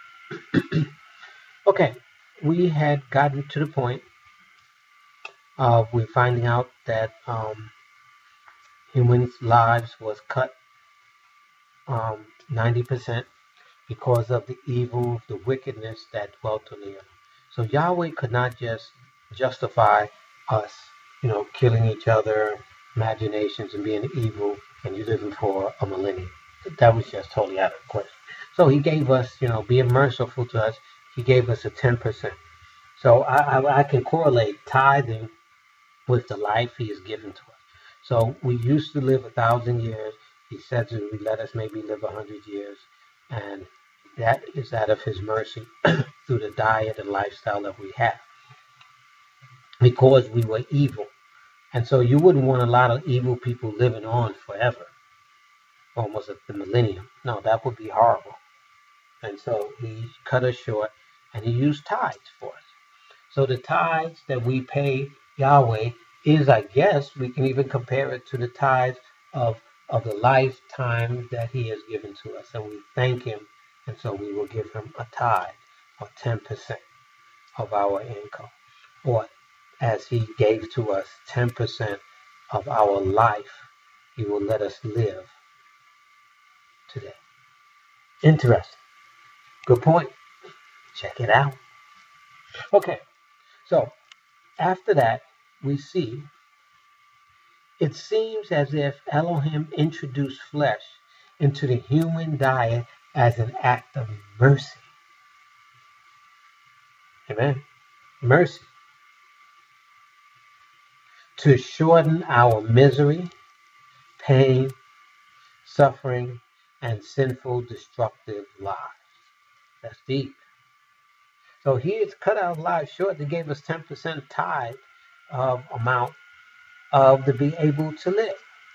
Okay, we had gotten to the point of we finding out that um, humans' lives was cut um, ninety percent because of the evil, the wickedness that dwelt on the earth. So Yahweh could not just justify us, you know, killing each other, imaginations, and being evil, and you living for a millennium. That was just totally out of the question. So he gave us, you know, being merciful to us, he gave us a ten percent. So I, I, I can correlate tithing with the life he has given to us. So we used to live a thousand years. He said to let us maybe live a hundred years. And that is out of his mercy through the diet and lifestyle that we have. Because we were evil. And so you wouldn't want a lot of evil people living on forever. Almost at the millennium. No, that would be horrible. And so he cut us short and he used tithes for us. So the tithes that we pay Yahweh is, I guess, we can even compare it to the tithes of, of the lifetime that he has given to us. And we thank him. And so we will give him a tithe, or ten percent of our income. Or as he gave to us ten percent of our life, he will let us live today. Interesting. Good point. Check it out. Okay, so after that, we see it seems as if Elohim introduced flesh into the human diet as an act of mercy. Amen. Mercy. To shorten our misery, pain, suffering, and sinful, destructive lives. That's deep. So he has cut our lives short. They gave us ten percent tithe of amount of to be able to live.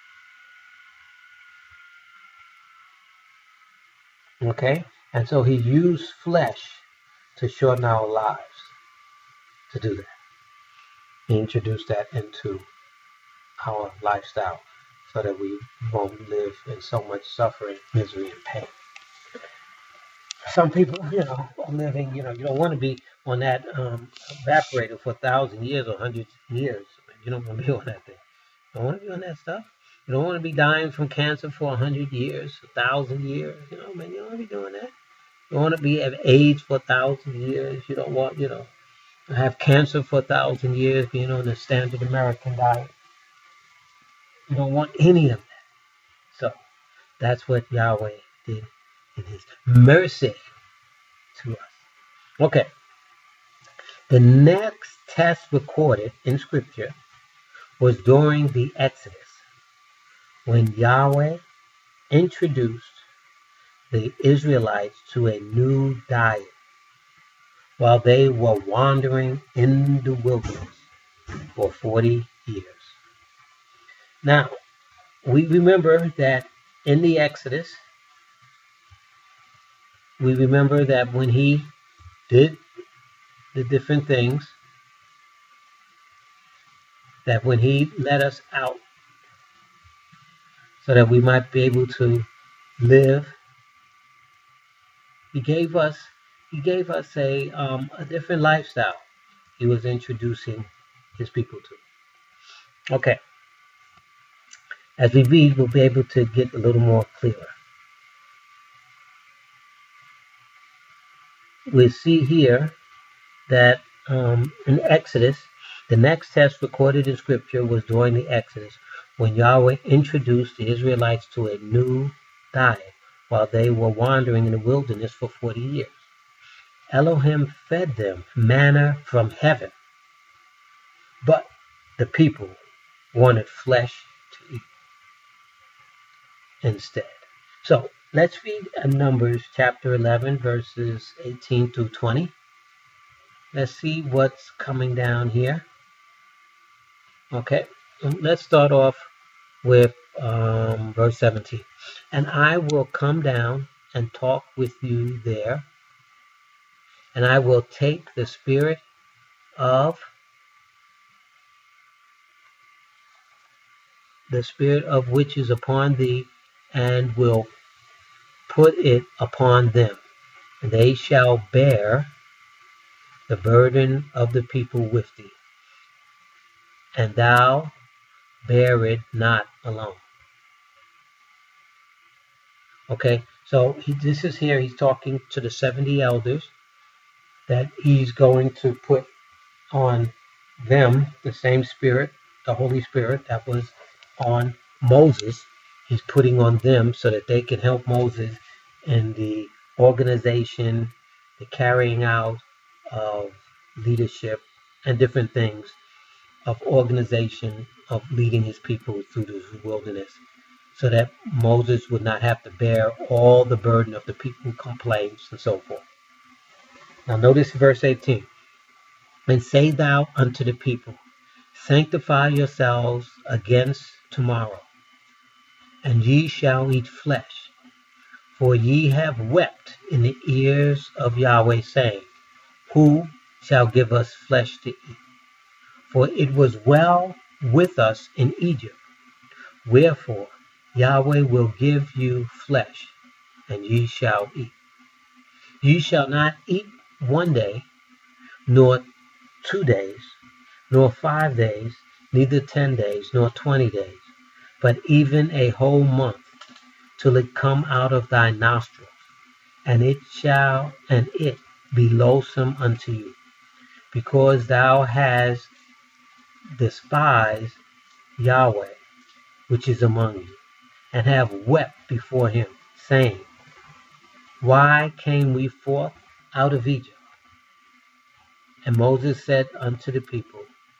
Okay? And so he used flesh to shorten our lives to do that. He introduced that into our lifestyle so that we won't live in so much suffering, misery, and pain. Some people, you know, are living, you know, you don't want to be on that um, evaporator for a thousand years or hundreds of years. You don't want to be on that thing. You don't want to be on that stuff. You don't want to be dying from cancer for a hundred years, a thousand years. You know, man, you don't want to be doing that. You don't want to be at AIDS for a thousand years. You don't want, you know, to have cancer for a thousand years, being on the standard American diet. You don't want any of that. So that's what Yahweh did in his mercy to us. Okay. The next test recorded in Scripture was during the Exodus, when Yahweh introduced the Israelites to a new diet while they were wandering in the wilderness for forty years. Now, we remember that in the Exodus, we remember that when he did the different things, that when he let us out so that we might be able to live, he gave us he gave us a um, a different lifestyle he was introducing his people to. Okay. As we read, we'll be able to get a little more clearer. We see here that um, in Exodus, the next test recorded in Scripture was during the Exodus, when Yahweh introduced the Israelites to a new diet while they were wandering in the wilderness for forty years. Elohim fed them manna from heaven, but the people wanted flesh to eat instead. So let's read Numbers chapter eleven, verses eighteen through twenty. Let's see what's coming down here. Okay, let's start off with um, verse seventeen. And I will come down and talk with you there, and I will take the spirit of the spirit of which is upon thee, and will put it upon them, and they shall bear the burden of the people with thee, and thou bear it not alone. Okay, so he, this is here, he's talking to the seventy elders that he's going to put on them the same spirit, the Holy Spirit that was on Moses. He's putting on them so that they can help Moses in the organization, the carrying out of leadership, and different things of organization of leading his people through the wilderness, so that Moses would not have to bear all the burden of the people complaints and so forth. Now notice verse eighteen. And say thou unto the people, sanctify yourselves against tomorrow, and ye shall eat flesh. For ye have wept in the ears of Yahweh, saying, who shall give us flesh to eat? For it was well with us in Egypt. Wherefore Yahweh will give you flesh, and ye shall eat. Ye shall not eat one day, nor two days, nor five days, neither ten days, nor twenty days, but even a whole month, till it come out of thy nostrils, and it shall and it be loathsome unto you, because thou hast despised Yahweh, which is among you, and have wept before him, saying, Why came we forth out of Egypt? And Moses said unto the people,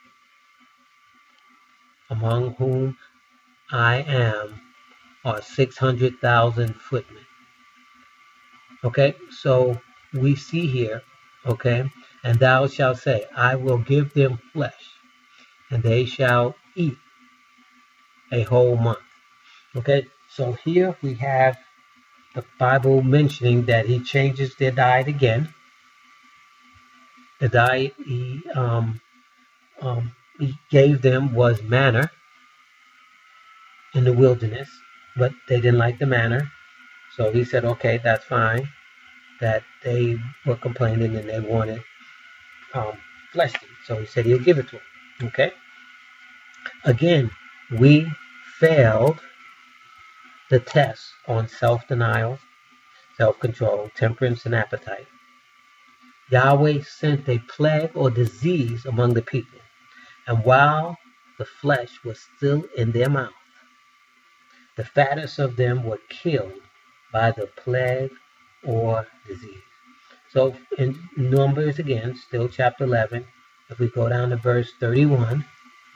among whom I am are six hundred thousand footmen. Okay, so we see here, okay, and thou shalt say, I will give them flesh, and they shall eat a whole month. Okay, so here we have the Bible mentioning that he changes their diet again. The diet he, um, um, he gave them was manna in the wilderness, but they didn't like the manna. So he said, okay, that's fine. That they were complaining and they wanted um, flesh to eat. So he said he'll give it to them. Okay. Again, we failed the test on self-denial, self-control, temperance, and appetite. Yahweh sent a plague or disease among the people, and while the flesh was still in their mouth, the fattest of them were killed by the plague or disease. So in Numbers again, still chapter eleven, if we go down to verse thirty-one,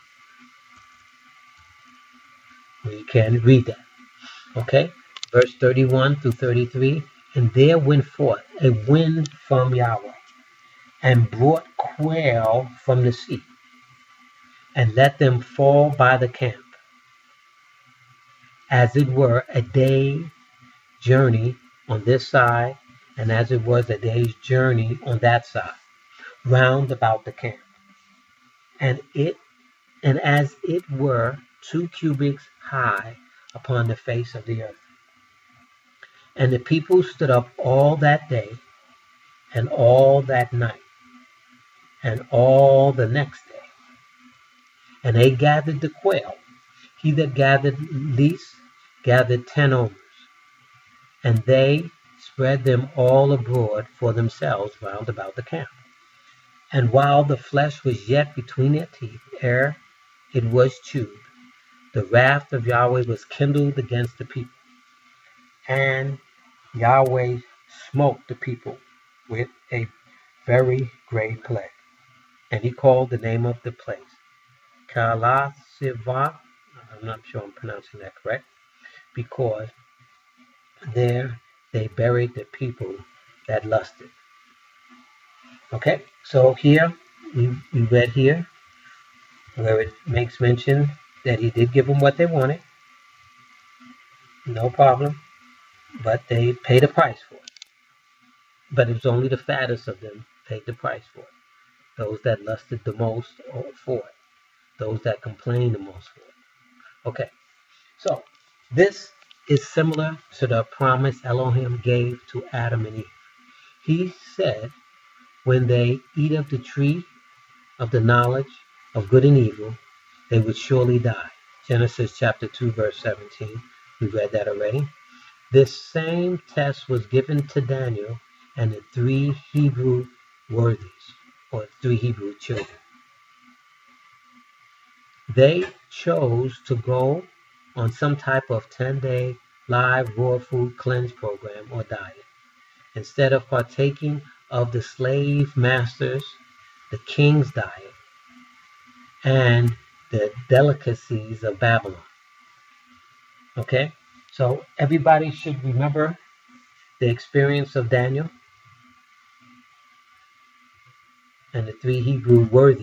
we can read that. Okay, verse thirty-one through thirty-three, and there went forth a wind from Yahweh, and brought quail from the sea, and let them fall by the camp, as it were a day's journey on this side, and as it was a day's journey on that side, round about the camp. And it, and as it were two cubits high upon the face of the earth. And the people stood up all that day, and all that night, and all the next day. And they gathered the quail. He that gathered least gathered ten omers. And they spread them all abroad for themselves round about the camp. And while the flesh was yet between their teeth, ere it was chewed, the wrath of Yahweh was kindled against the people. And Yahweh smote the people with a very great plague. And he called the name of the place Kalasiva. I'm not sure I'm pronouncing that correct. Because there they buried the people that lusted. Okay, so here we, we read here where it makes mention that he did give them what they wanted. No problem. But they paid a price for it. But it was only the fattest of them paid the price for it. Those that lusted the most for it. Those that complained the most for it. Okay, so this is similar to the promise Elohim gave to Adam and Eve. He said, when they eat of the tree of the knowledge of good and evil, they would surely die. Genesis chapter two, verse seventeen. We read that already. This same test was given to Daniel and the three Hebrew worthies, or three Hebrew children. They chose to go on some type of ten-day live raw food cleanse program or diet, instead of partaking of the slave masters, the king's diet, and the delicacies of Babylon. Okay? So everybody should remember the experience of Daniel and the three Hebrew worthies,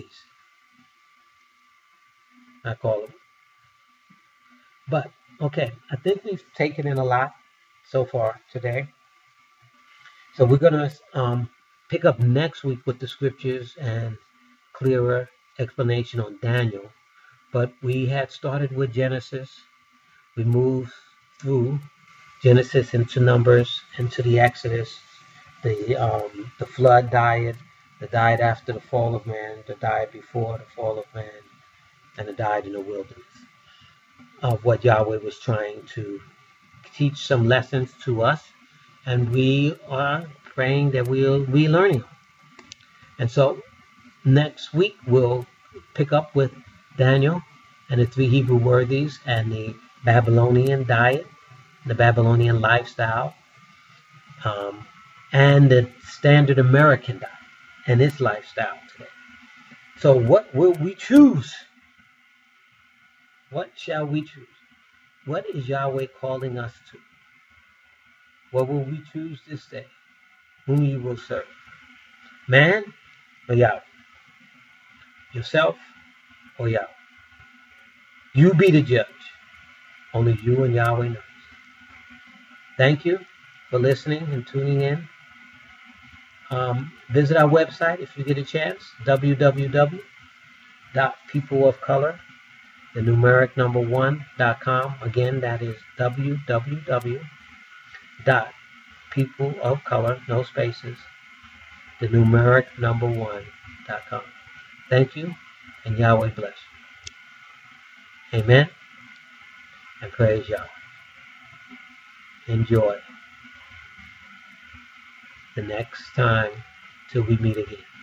I call them. But, okay, I think we've taken in a lot so far today. So we're going to um, pick up next week with the scriptures and clearer explanation on Daniel. But we had started with Genesis. We moved through Genesis into Numbers, into the Exodus, the um, the flood diet, the diet after the fall of man, the diet before the fall of man, and the diet in the wilderness, of what Yahweh was trying to teach some lessons to us and we are praying that we'll be learning them. And so next week we'll pick up with Daniel and the three Hebrew worthies and the Babylonian diet, the Babylonian lifestyle, um, and the standard American diet and its lifestyle today. So what will we choose? What shall we choose? What is Yahweh calling us to? What will we choose this day? Whom you will serve? Man or Yahweh? Yourself or Yahweh? You be the judge. Only you and Yahweh knows. Thank you for listening and tuning in. Um, visit our website if you get a chance, w w w dot people of color, the numeric number one dot com. Again, that is w w w dot people of color, no spaces, the numeric number one dot com. Thank you, and Yahweh bless you. Amen, and praise Yahweh. Enjoy the next time till we meet again.